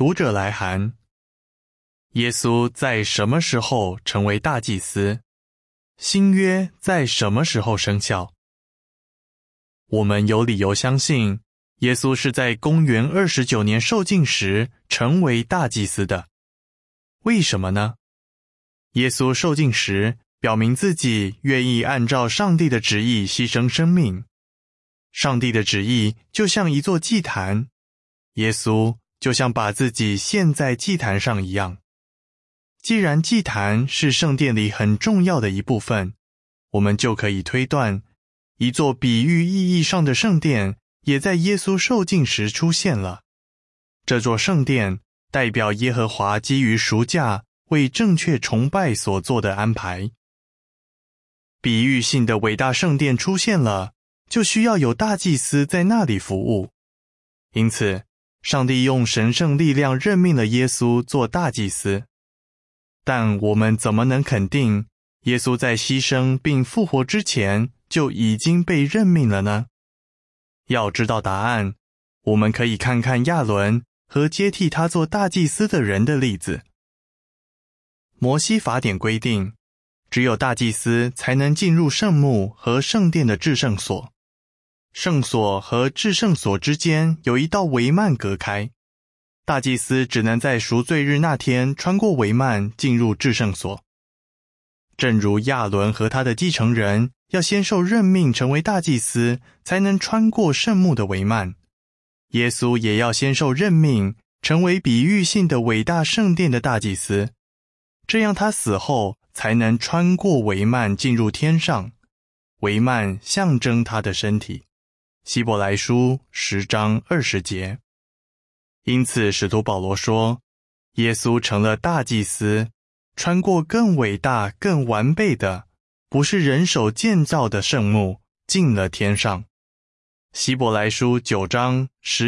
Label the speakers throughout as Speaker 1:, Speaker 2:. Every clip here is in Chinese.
Speaker 1: 读者来函。耶稣在什么时候成为大祭司？新约在什么时候生效？我们有理由相信，耶稣是在公元29年受浸时成为大祭司的。为什么呢？耶稣受浸时表明自己愿意按照上帝的旨意牺牲生命。上帝的旨意就像一座祭坛，耶稣就像把自己献在祭坛上一样。既然祭坛是圣殿里很重要的一部分，我们就可以推断，一座比喻意义上的圣殿也在耶稣受浸时出现了。这座圣殿代表耶和华基于赎价为正确崇拜所做的安排。比喻性的伟大圣殿出现了，就需要有大祭司在那里服务。因此，上帝用神圣力量任命了耶稣做大祭司。但我们怎么能肯定耶稣在牺牲并复活之前就已经被任命了呢？要知道答案，我们可以看看亚伦和接替他做大祭司的人的例子。摩西法典规定，只有大祭司才能进入圣幕和圣殿的至圣所。圣所和至圣所之间有一道帷幔隔开，大祭司只能在赎罪日那天穿过帷幔进入至圣所。正如亚伦和他的继承人要先受任命成为大祭司，才能穿过圣幕的帷幔，耶稣也要先受任命成为比喻性的伟大圣殿的大祭司，这样他死后才能穿过帷幔进入天上。帷幔象征他的身体。希伯来书10章20节。因此使徒保罗说，耶稣成了大祭司，穿过更伟大更完备的，不是人手建造的圣幕，进了天上。希伯来书9章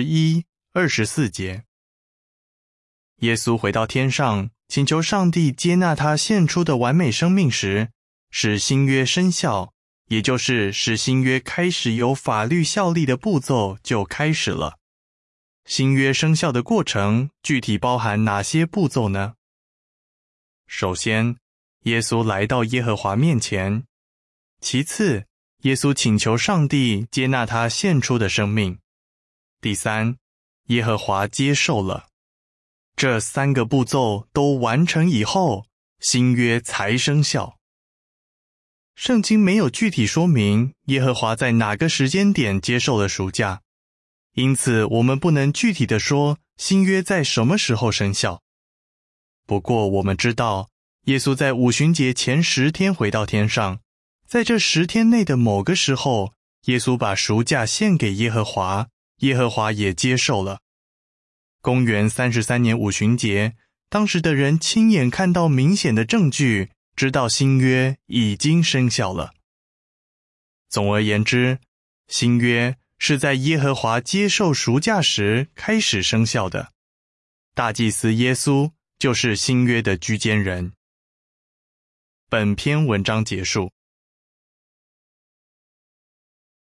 Speaker 1: 11、24节。耶稣回到天上，请求上帝接纳他献出的完美生命时，使新约生效，也就是使新约开始有法律效力的步骤就开始了。新约生效的过程具体包含哪些步骤呢？首先，耶稣来到耶和华面前。其次，耶稣请求上帝接纳他献出的生命。第三，耶和华接受了。这3个步骤都完成以后，新约才生效。圣经没有具体说明耶和华在哪个时间点接受了赎价，因此我们不能具体地说新约在什么时候生效。不过我们知道，耶稣在五旬节前10天回到天上，在这10天内的某个时候，耶稣把赎价献给耶和华，耶和华也接受了。公元33年五旬节，当时的人亲眼看到明显的证据，知道新约已经生效了。总而言之，新约是在耶和华接受赎价时开始生效的。大祭司耶稣就是新约的居间人。本篇文章结束。